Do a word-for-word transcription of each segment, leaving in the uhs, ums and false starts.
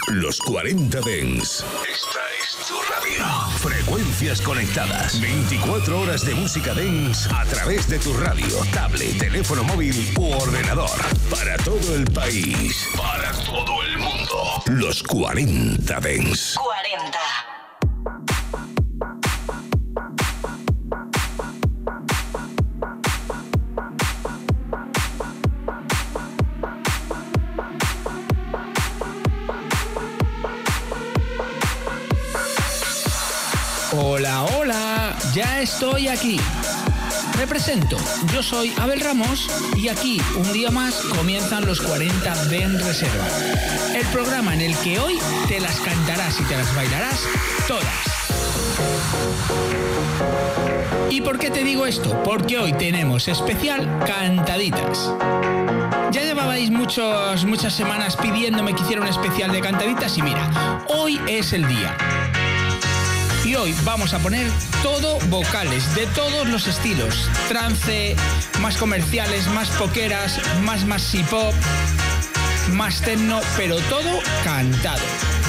Los cuarenta Dance. Esta es tu radio. Frecuencias conectadas. veinticuatro horas de música dance a través de tu radio, tablet, teléfono móvil u ordenador. Para todo el país. Para todo el mundo. Los cuarenta Dance. cuarenta. Hola, hola, ya estoy aquí. Me presento, yo soy Abel Ramos y aquí, un día más, comienzan los cuarenta Dance Reserva. El programa en el que hoy te las cantarás y te las bailarás todas. ¿Y por qué te digo esto? Porque hoy tenemos especial cantaditas. Ya llevabais muchos, muchas semanas pidiéndome que hiciera un especial de cantaditas y mira, hoy es el día. Y hoy vamos a poner todo vocales, de todos los estilos. Trance, más comerciales, más poqueras, más maxi pop, más techno, pero todo cantado.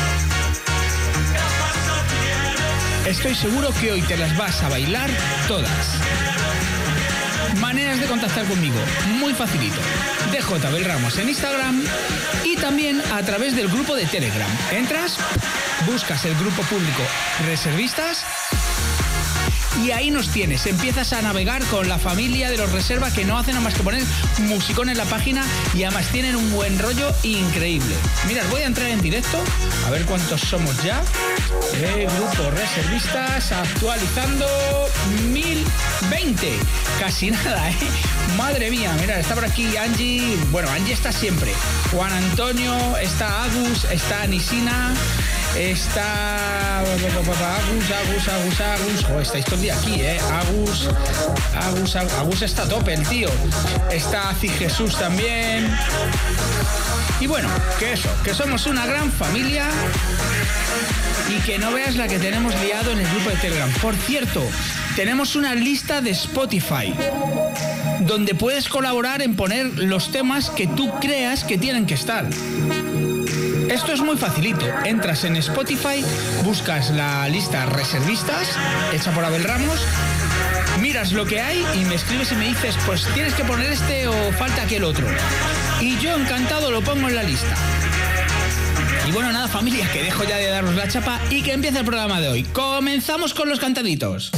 Estoy seguro que hoy te las vas a bailar todas. Maneras de contactar conmigo, muy facilito. D J Abel Ramos en Instagram y también a través del grupo de Telegram. Entras, buscas el grupo público Reservistas y ahí nos tienes. Empiezas a navegar con la familia de los Reserva, que no hacen nada más que poner musicón en la página y además tienen un buen rollo increíble. Mirad, voy a entrar en directo a ver cuántos somos ya. Eh, grupo Reservistas actualizando mil veinte. Casi nada, ¿eh? Madre mía, mirad, está por aquí Angie. Bueno, Angie está siempre. Juan Antonio, está Agus, está Anisina, está Agus, Agus, Agus, Agus. Joder, estáis todo el día aquí, ¿eh? Agus, Agus, Agus, Agus está a tope, el tío. Está Ci Jesús también. Y bueno, que eso, que somos una gran familia y que no veas la que tenemos liado en el grupo de Telegram. Por cierto, tenemos una lista de Spotify donde puedes colaborar en poner los temas que tú creas que tienen que estar. Esto es muy facilito. Entras en Spotify, buscas la lista Reservistas, hecha por Abel Ramos, miras lo que hay y me escribes y me dices, pues tienes que poner este o falta aquel otro. Y yo encantado lo pongo en la lista. Y bueno, nada, familia, que dejo ya de daros la chapa y que empiece el programa de hoy. Comenzamos con los cantaditos.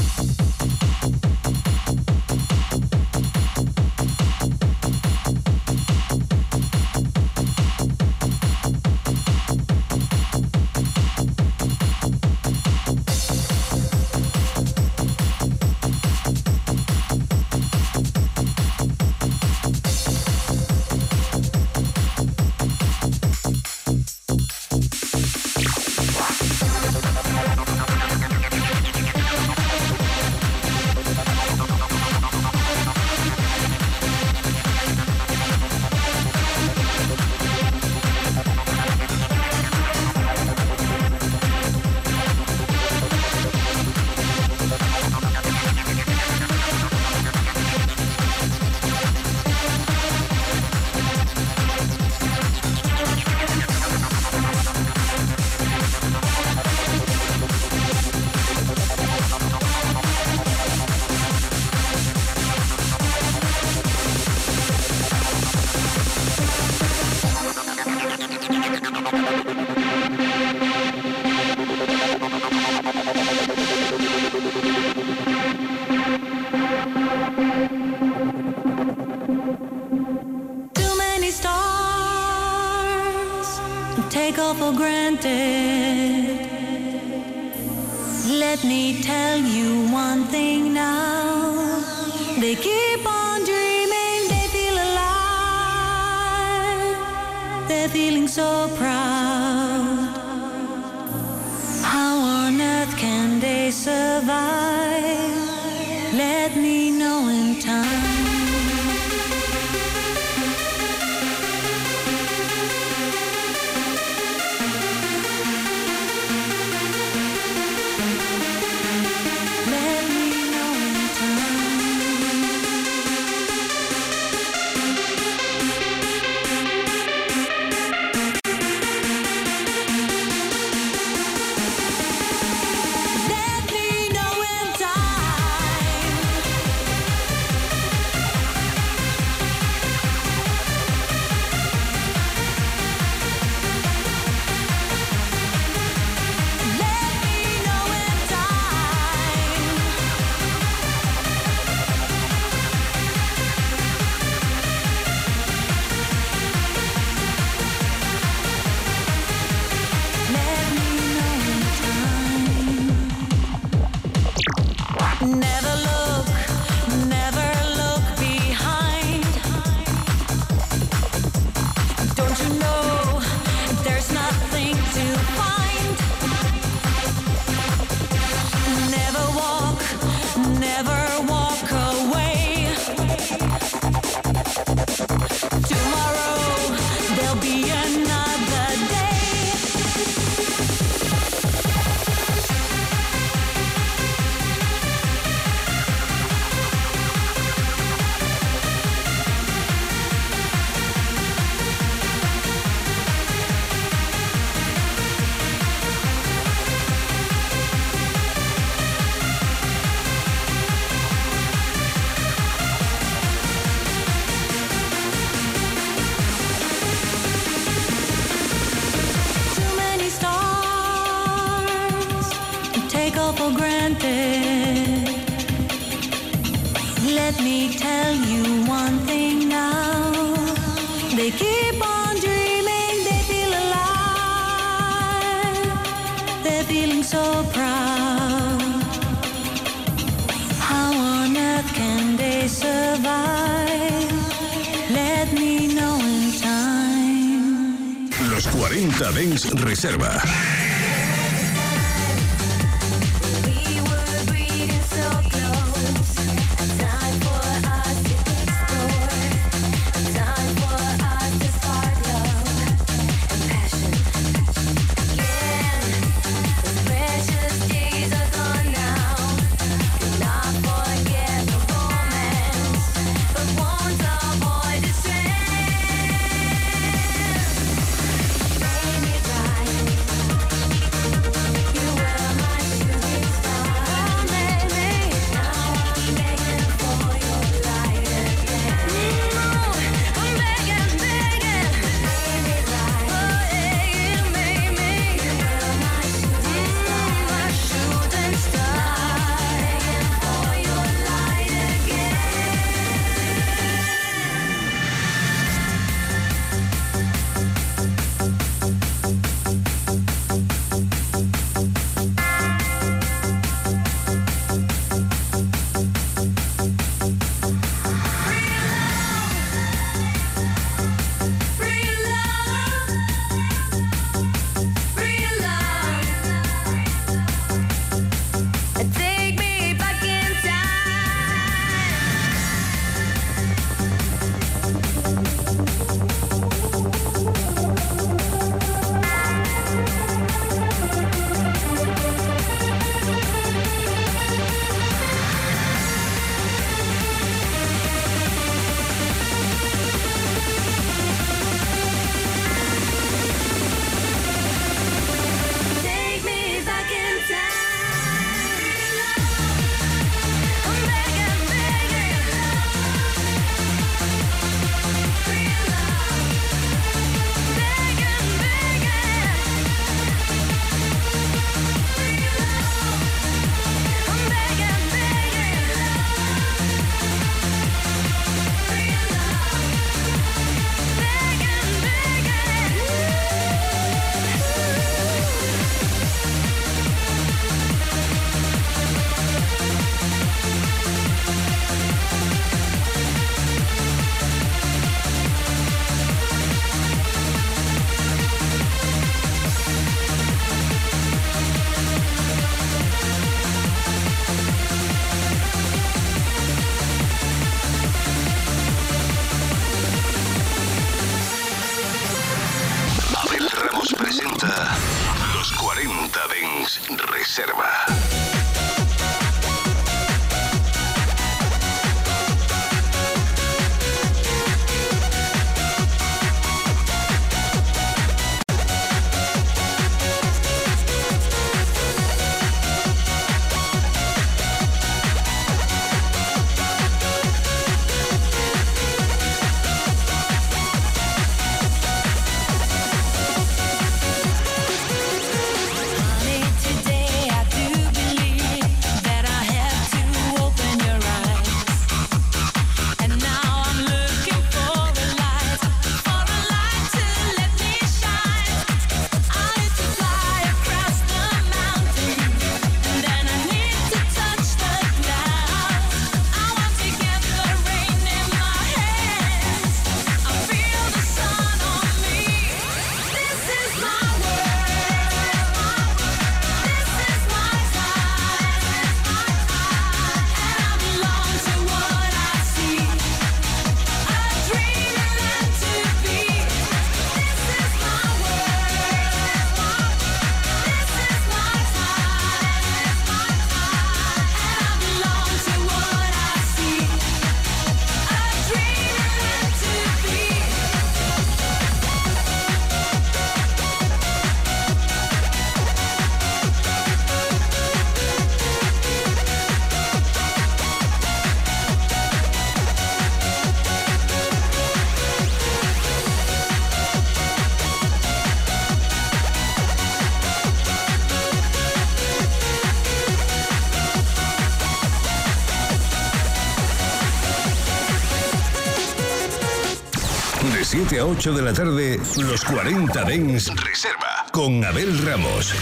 Let me tell you one thing now. They keep on dreaming, they feel alive. They're feeling so proud. How on earth can they survive? Let me know in time. all for granted. Let me tell you one thing now. They keep on dreaming, they feel alive. They're feeling so proud. How on earth can they survive? Let me know in time. Los cuarenta Dance Reserva. Reserva. Today I do believe siete a ocho de la tarde, los cuarenta Dance Reserva con Abel Ramos.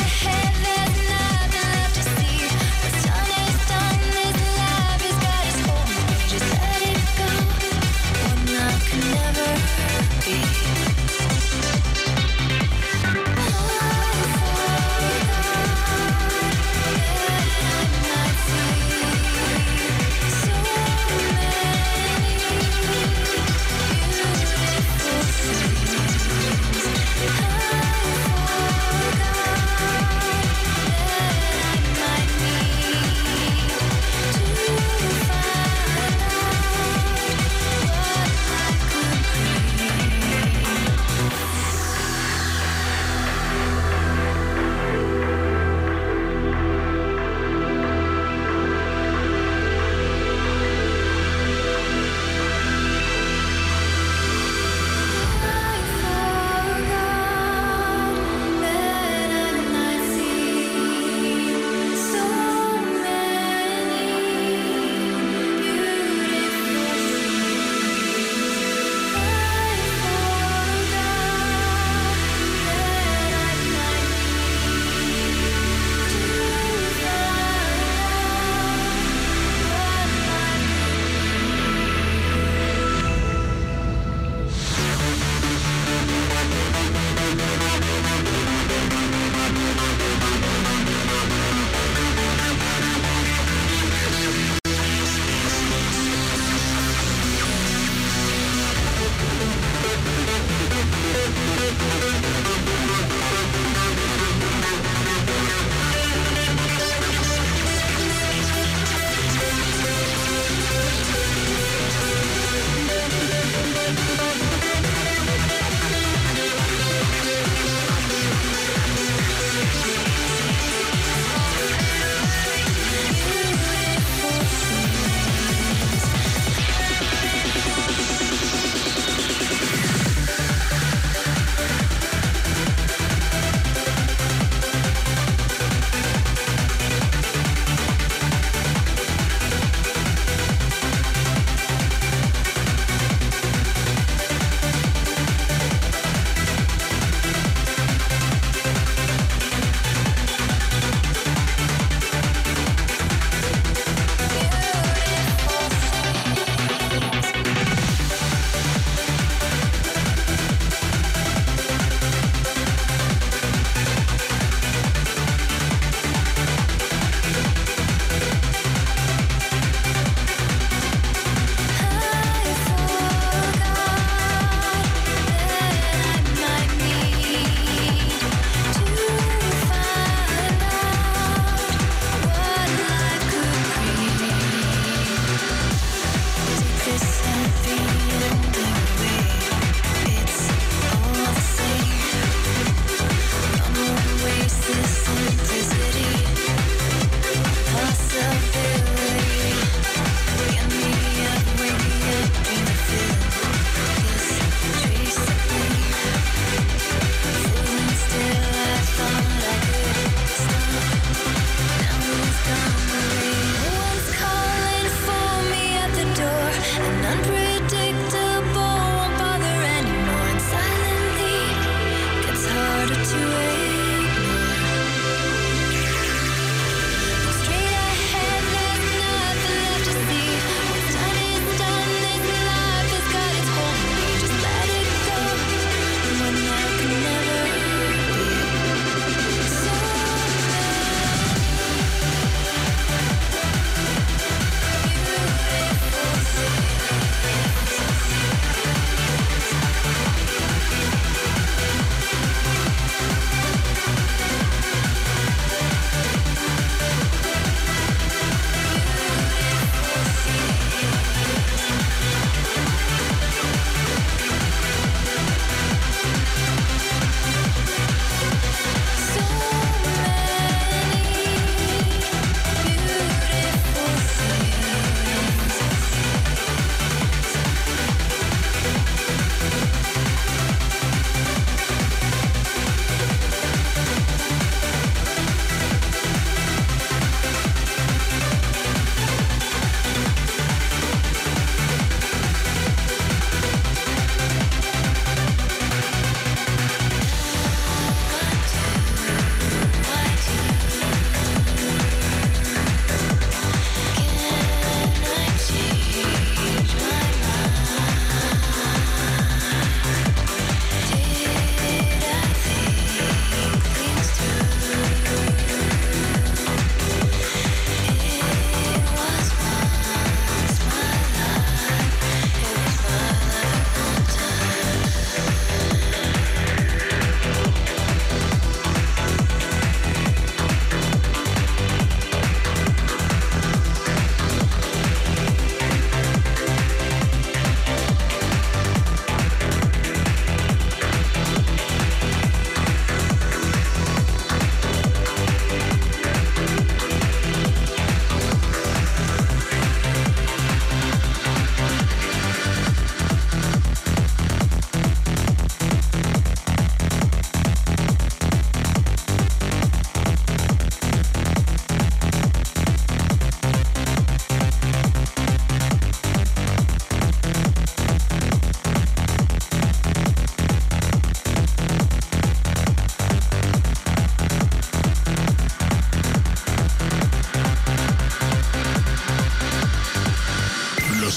Straight ahead, there's nothing left to see. What's done is done. This life has got its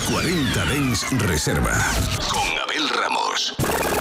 cuarenta Dance Reserva con Abel Ramos.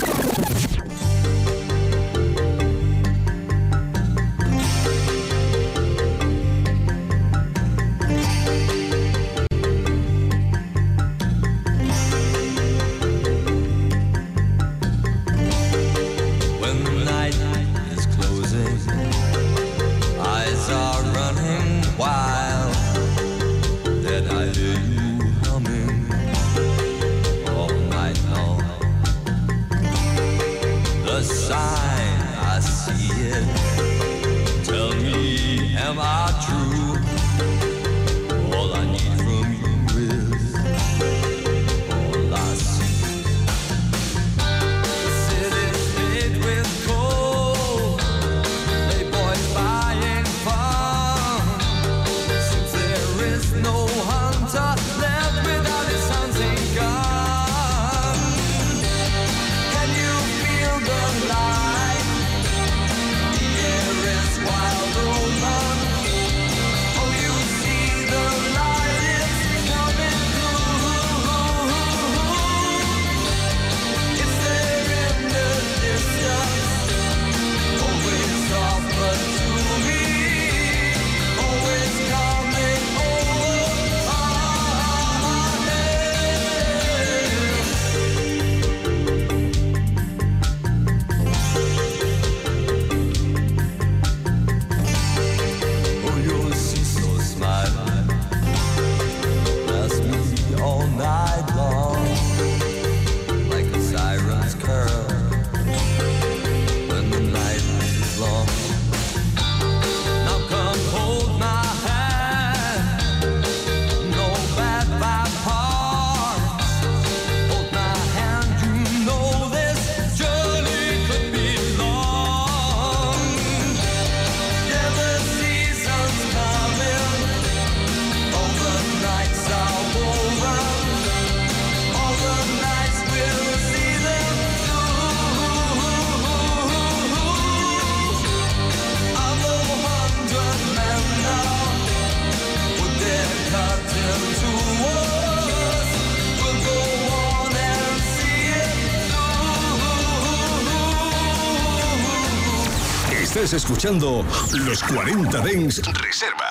Estás escuchando los cuarenta Dance Reserva.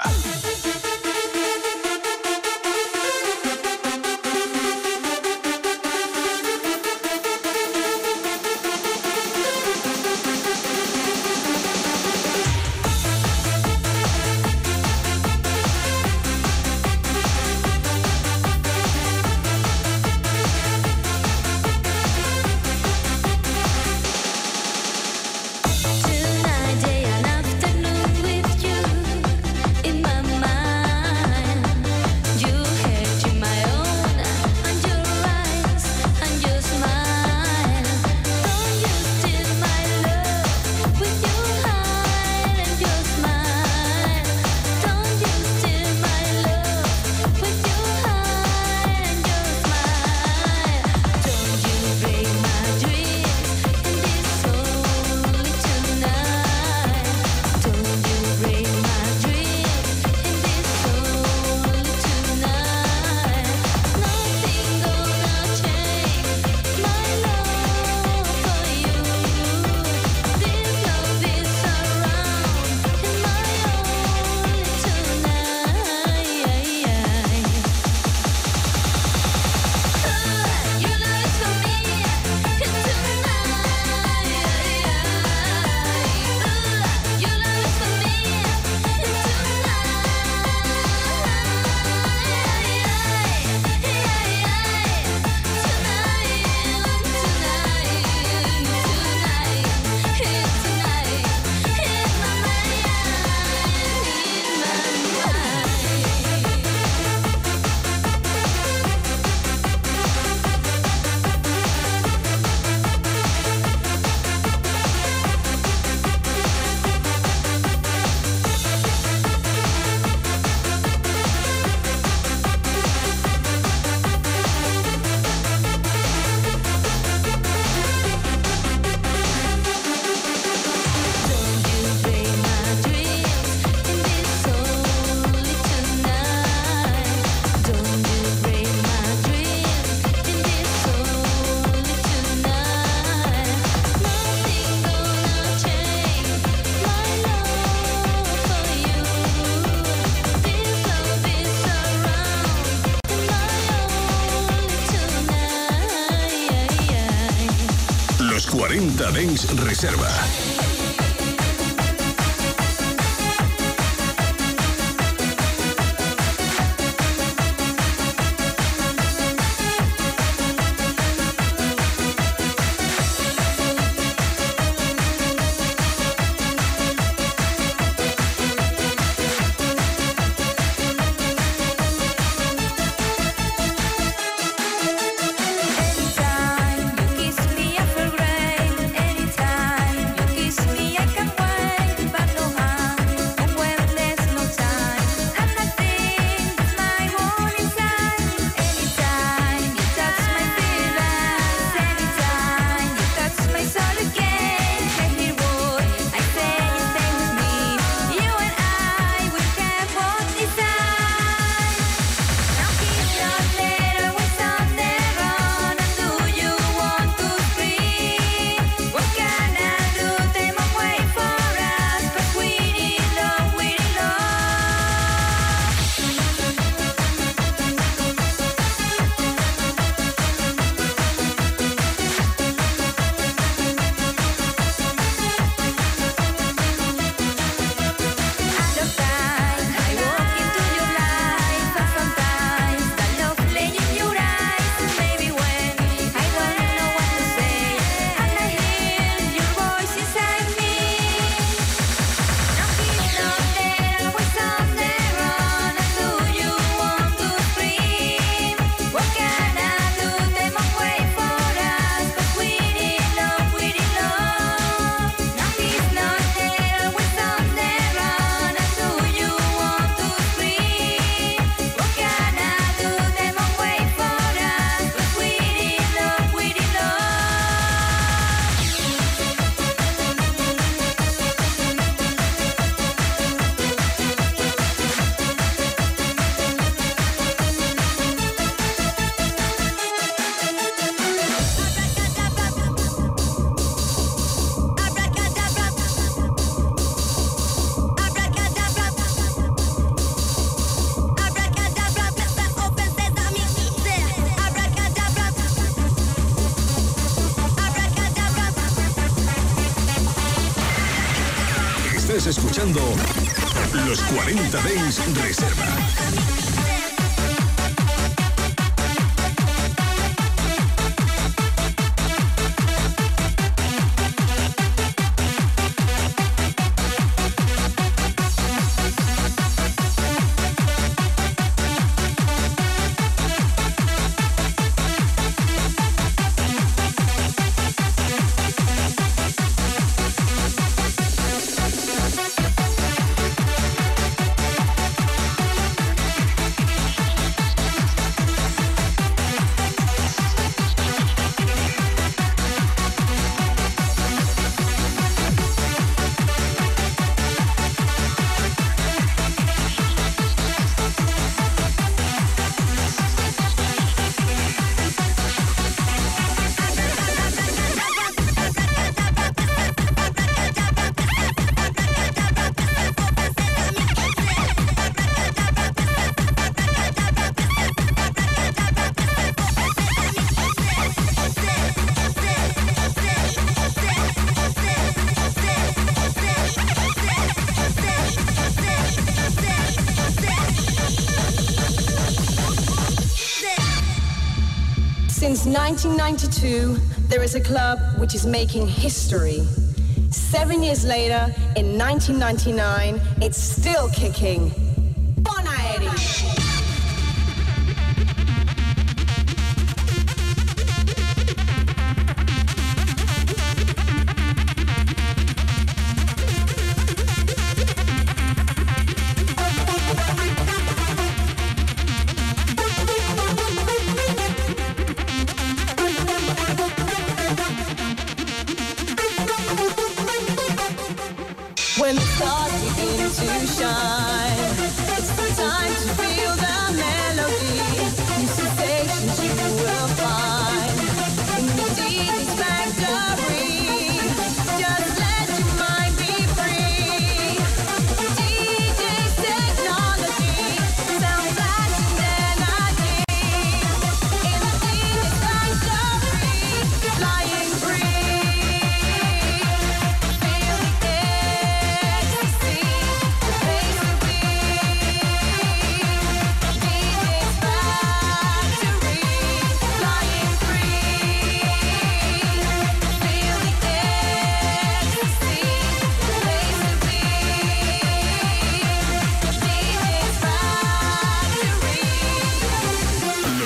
Tonight, day and afternoon with you in my mind. cuarenta Dance Reserva. Estás escuchando los cuarenta Dance Reserva. Since nineteen ninety-two, there is a club which is making history. Seven years later, in nineteen ninety-nine, it's still kicking. Bonaeri. When the stars begin to shine.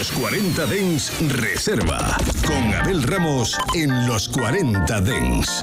Los cuarenta Dance Reserva. Con Abel Ramos en Los cuarenta Dance.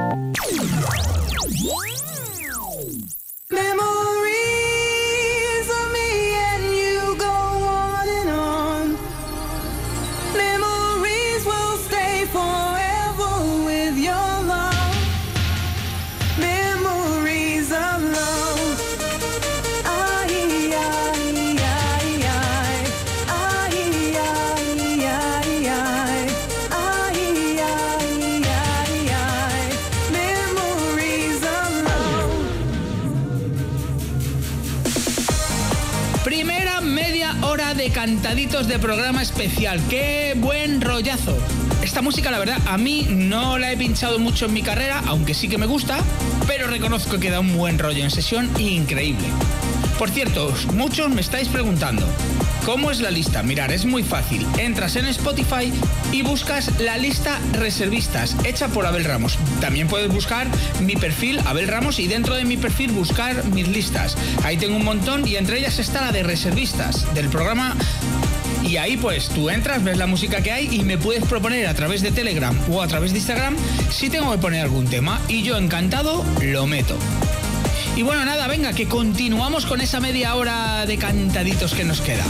Cantaditos de programa especial. ¡Qué buen rollazo! Esta música, la verdad, a mí no la he pinchado mucho en mi carrera, aunque sí que me gusta, pero reconozco que da un buen rollo en sesión increíble. Por cierto, muchos me estáis preguntando, ¿cómo es la lista? Mirad, es muy fácil. Entras en Spotify y buscas la lista Reservistas, hecha por Abel Ramos. También puedes buscar mi perfil, Abel Ramos, y dentro de mi perfil buscar mis listas. Ahí tengo un montón y entre ellas está la de Reservistas, del programa. Y ahí pues tú entras, ves la música que hay y me puedes proponer a través de Telegram o a través de Instagram si tengo que poner algún tema. Y yo encantado lo meto. Y bueno, nada, venga, que continuamos con esa media hora de cantaditos que nos queda.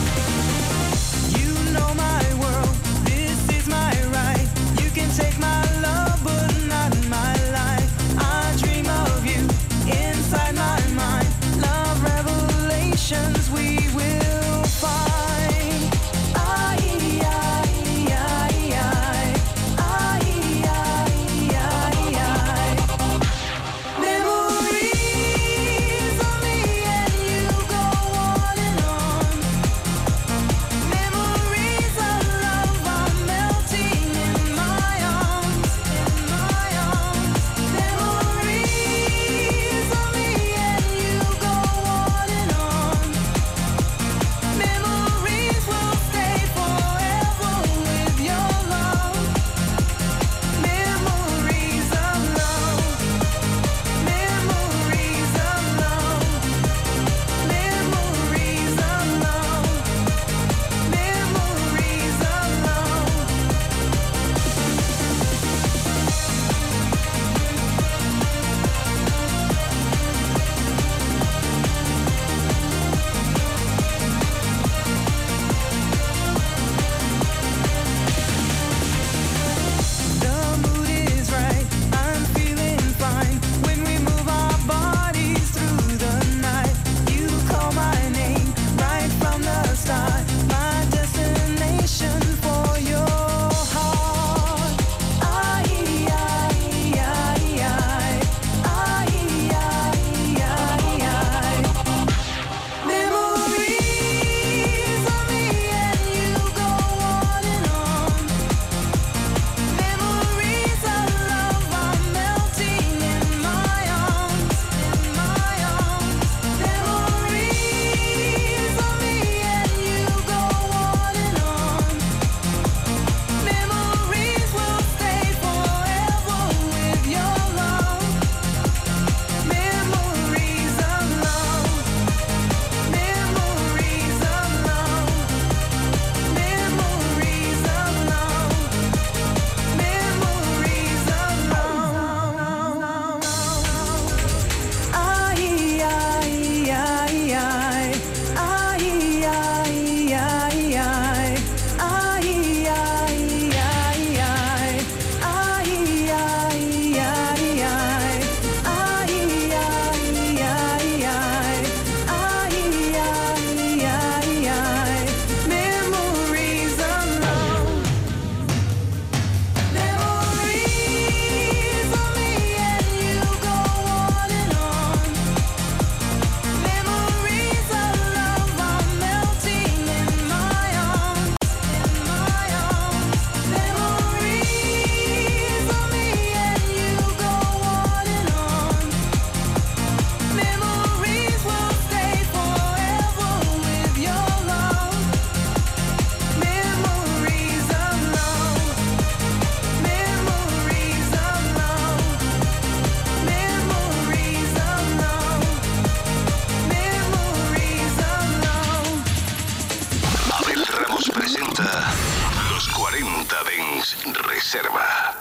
Ramos presenta Los cuarenta Dance Reserva.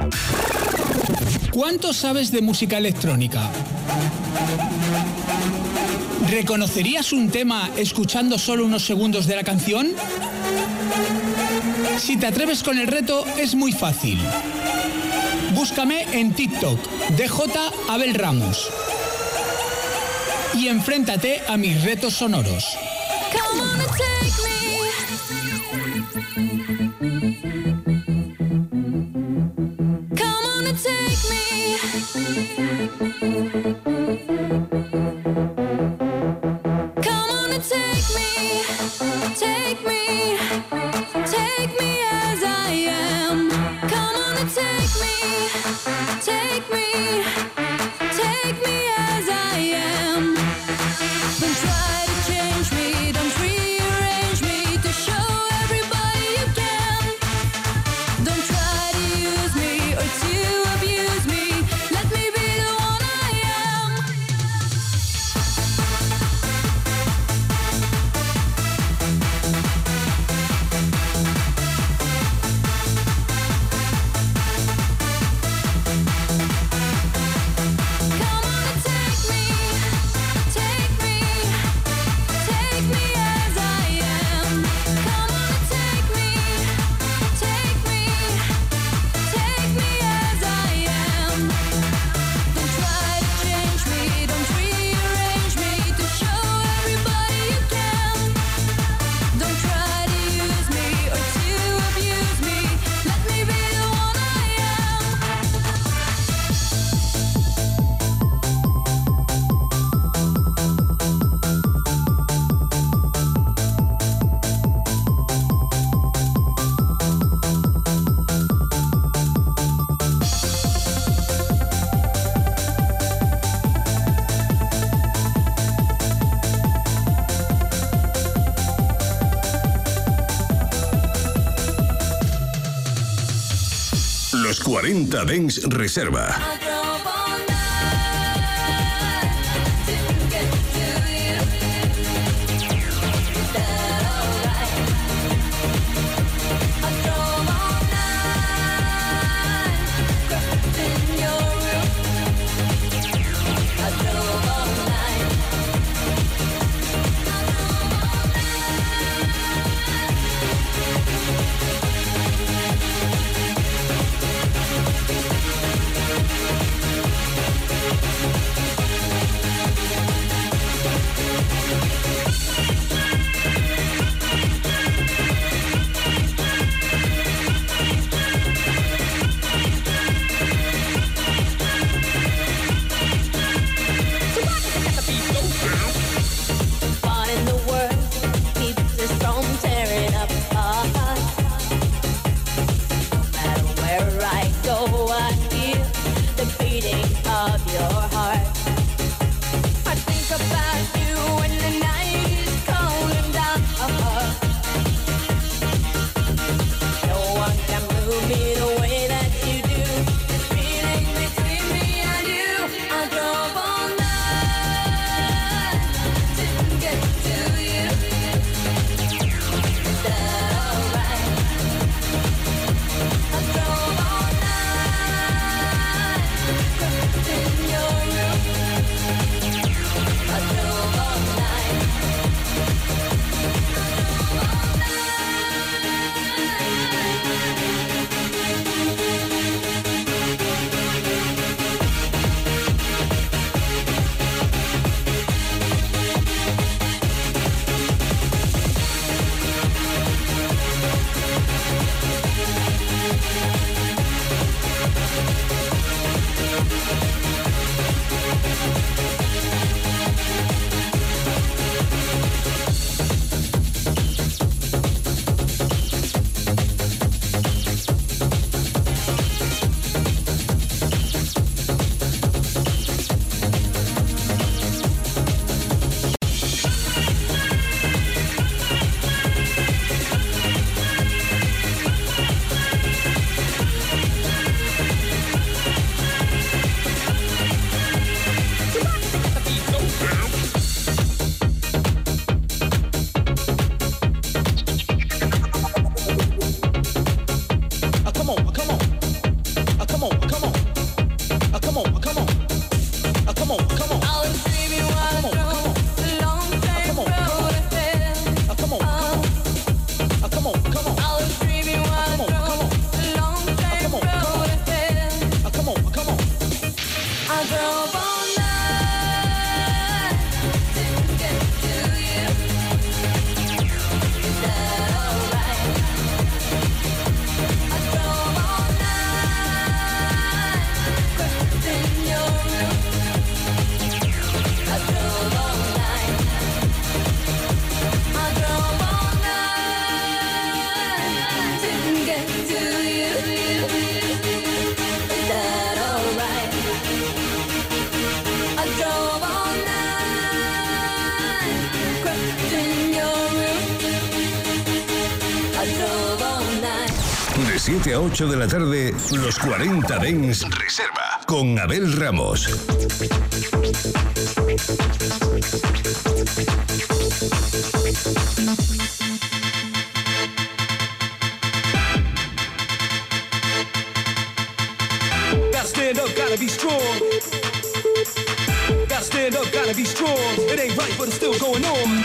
¿Cuánto sabes de música electrónica? ¿Reconocerías un tema escuchando solo unos segundos de la canción? Si te atreves con el reto, es muy fácil. Búscame en TikTok, D J Abel Ramos. Y enfréntate a mis retos sonoros. Come on and take me. Come on and take me. Come on and take me. Take me. Take me as I am. Come on and take me. Take me. Take me as I am. Don't try to change me, don't rearrange me to show everybody you can. Don't try to use me or to abuse me. Let me be the one I am. Come on and take me. Take me. Take me as I am. Come on and take me. Take me. Take me as I am. Don't try to change me, don't rearrange me to show everybody you can. Don't try to use me or to abuse me. Let me be the one I am. Los cuarenta Dance Reserva. I drove all night, didn't get to you. Is that alright? I drove all night, crept in your room. I drove all night. I drove all night. siete a ocho de la tarde, los cuarenta Dance Reserva con Abel Ramos. Gotta stand up, gotta be strong. Gotta stand up, gotta be strong. It ain't right, but it's still going on.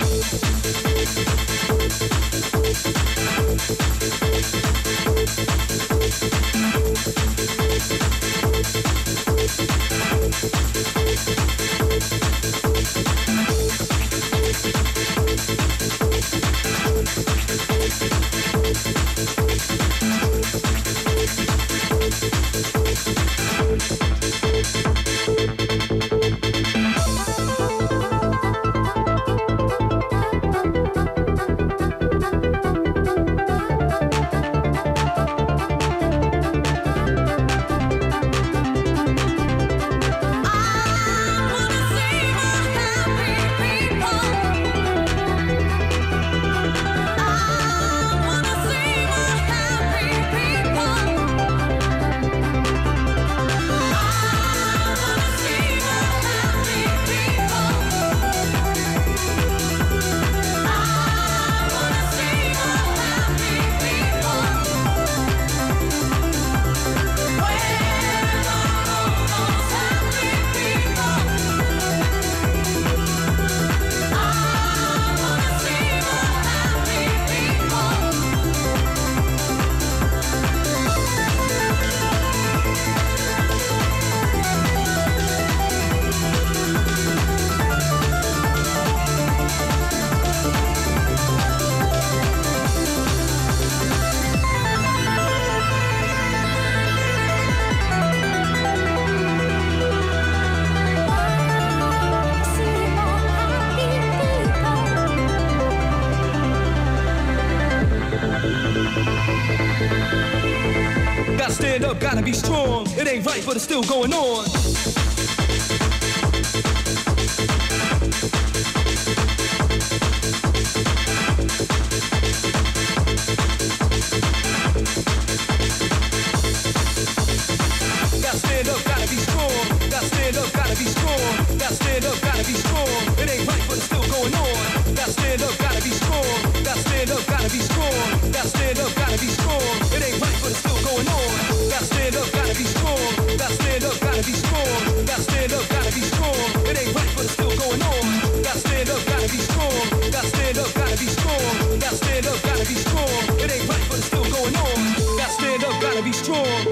Gotta stand up, gotta be strong. It ain't right, but it's still going on. Gotta stand up, gotta be strong. Gotta stand up, gotta be strong. Gotta stand up, gotta be strong. It ain't right, but it's still going on. Gotta stand up, gotta be strong. Gotta stand up, gotta be strong. Gotta stand up, gotta be strong. It ain't right, but it's still going on. Gotta stand up, gotta be strong. Gotta stand up, gotta be strong. Gotta stand up, gotta be strong. It ain't right, but it's still going on. Gotta stand up, gotta be strong. Gotta stand up, gotta be strong. Gotta stand up, gotta be strong. It ain't right, but it's still going on. Gotta stand up, gotta be strong.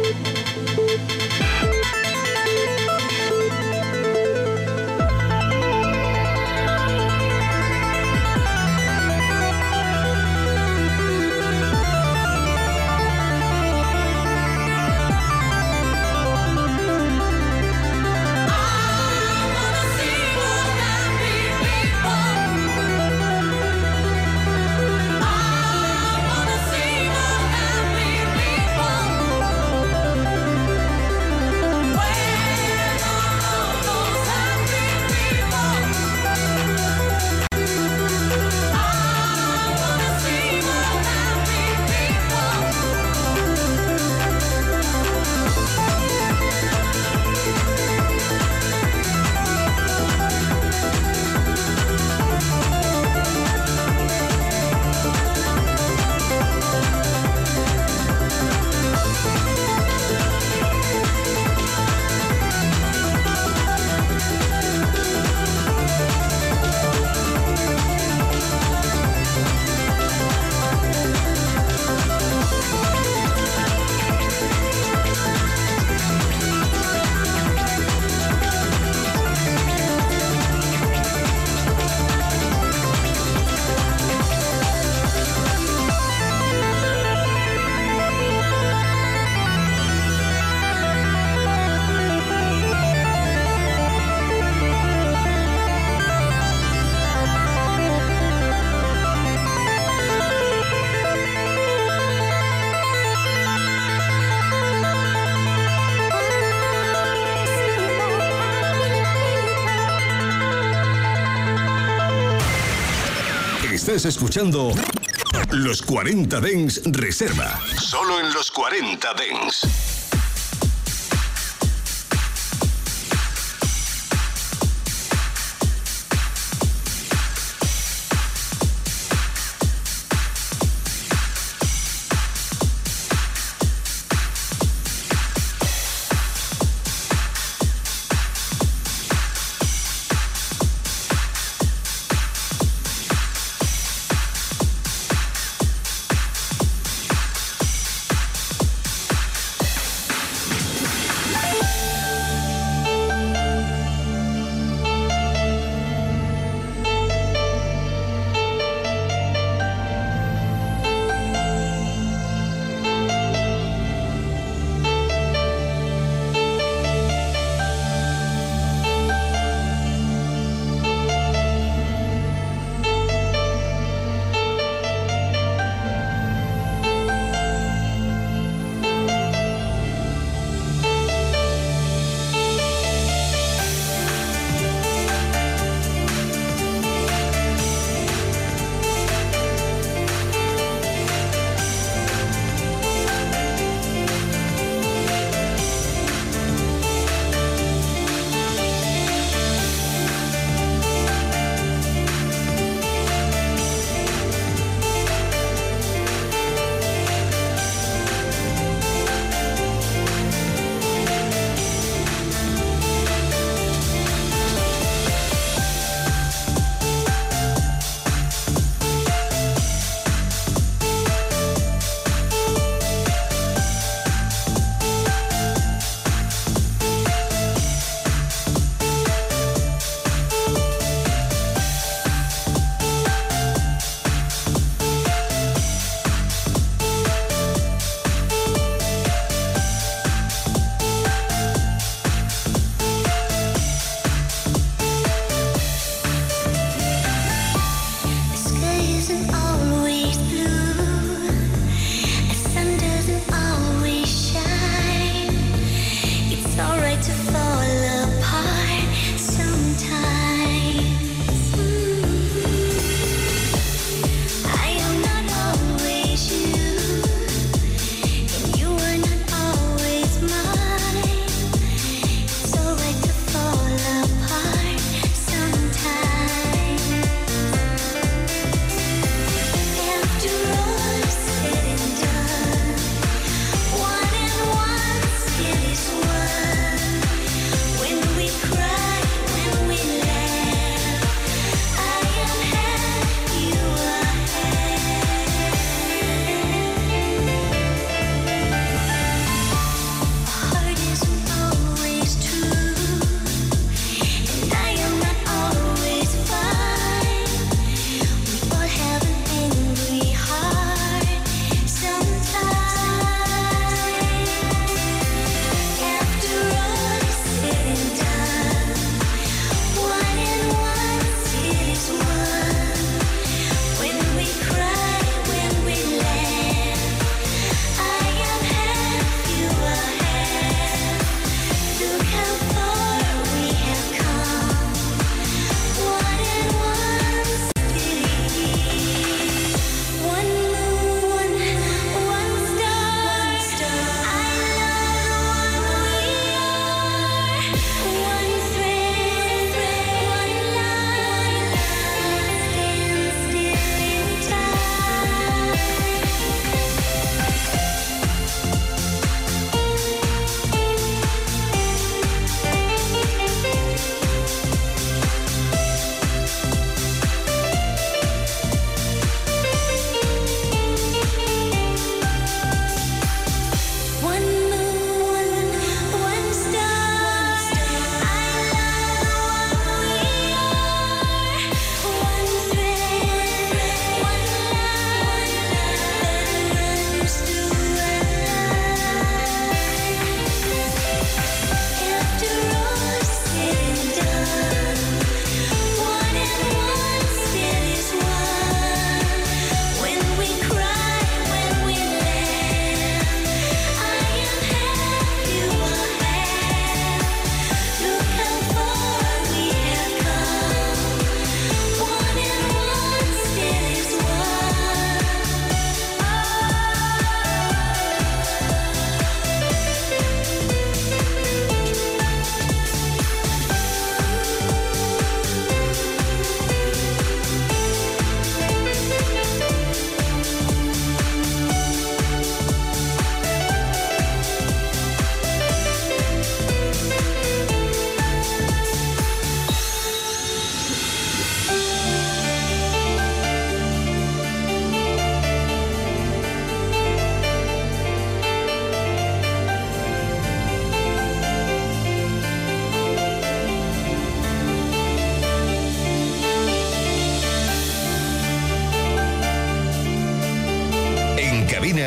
Estás escuchando Los cuarenta Dance Reserva. Solo en los cuarenta Dance.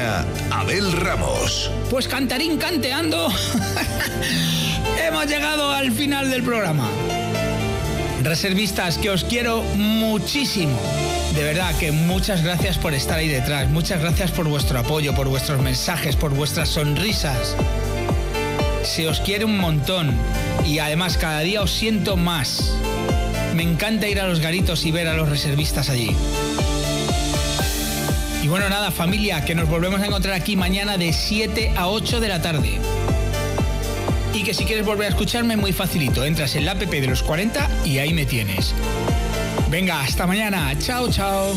acompaña Abel Ramos. Pues cantarín canteando, hemos llegado al final del programa. Reservistas, que os quiero muchísimo. De verdad que muchas gracias por estar ahí detrás. Muchas gracias por vuestro apoyo, por vuestros mensajes, por vuestras sonrisas. Se os quiere un montón y además cada día os siento más. Me encanta ir a los garitos y ver a los reservistas allí. Y bueno, nada, familia, que nos volvemos a encontrar aquí mañana de siete a ocho de la tarde. Y que si quieres volver a escucharme, muy facilito. Entras en la app de los cuarenta y ahí me tienes. Venga, hasta mañana. Chao, chao.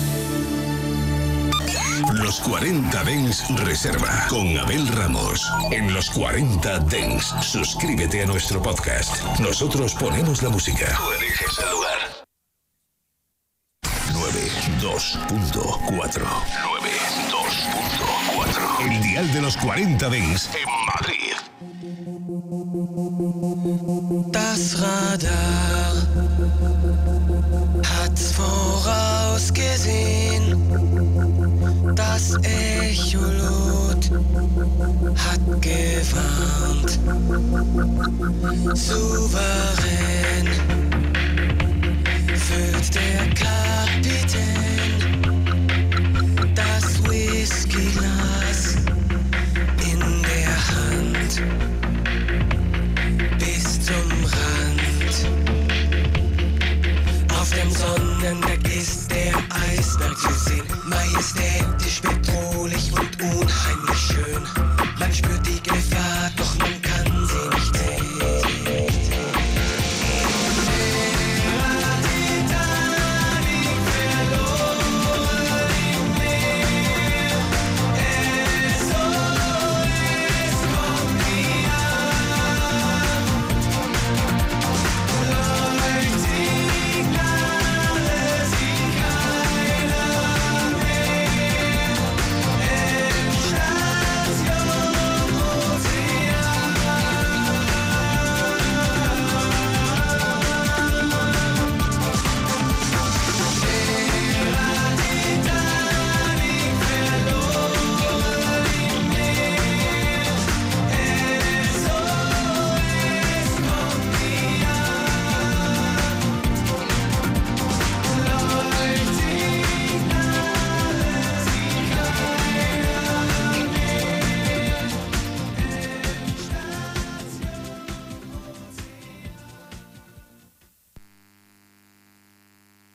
Los cuarenta Dance Reserva con Abel Ramos. En Los cuarenta Dance, suscríbete a nuestro podcast. Nosotros ponemos la música. Tú eliges el lugar. noventa y dos punto cuatro. noventa y dos punto cuatro. El dial de los cuarenta Dance en Madrid. Das Radar hat's vorausgesehen. Das Echolot hat gewarnt. Souverän füllt der Kapitän das Whiskyglas in der Hand bis zum Rand. Auf dem Sonnenberg ist der Eisberg zu sehen, majestätisch, bedrohlich und unheimlich schön. Man spürt die Gefahr, doch man